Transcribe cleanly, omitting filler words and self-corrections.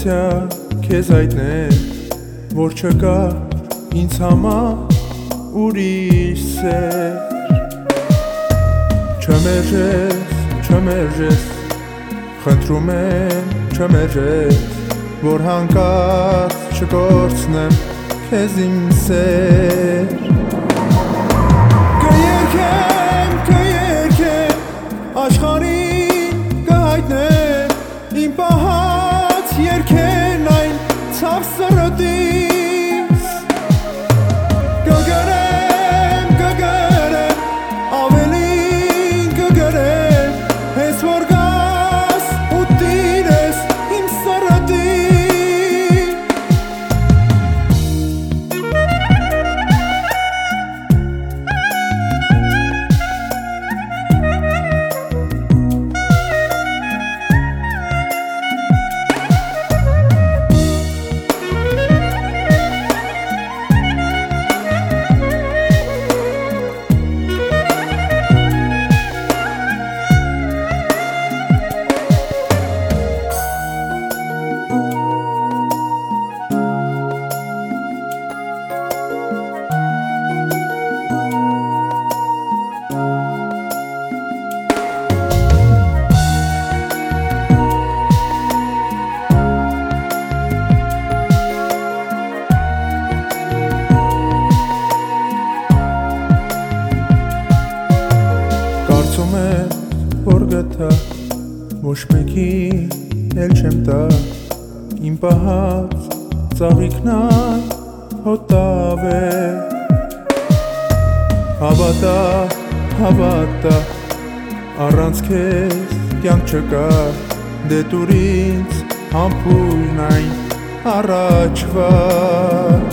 Թողեցյա քեզ այդներ, որ չկա ինձ համար ուրիշ սեր։ Չմերժես, խնդրում եմ չմերժես, որ հանկարծ չկորցնեմ քեզ իմ սեր։ Կերքեմ, աշխարհին կհայտնեմ իմ պահած երգերն այն ցավ սրտիս։ Կգրեմ, ավելին կգրեմ, հենց որ գաս ու տիրես իմ սրտին։ Կարծում եմ, որ գտա, ոչ մեկին էլ չեմ տա, իմ պահած ծաղիկն այն հոտավ է։ Հավատա, առանց քեզ կյանք չկա, դե տուր ինձ համբույրն այն առաջվա։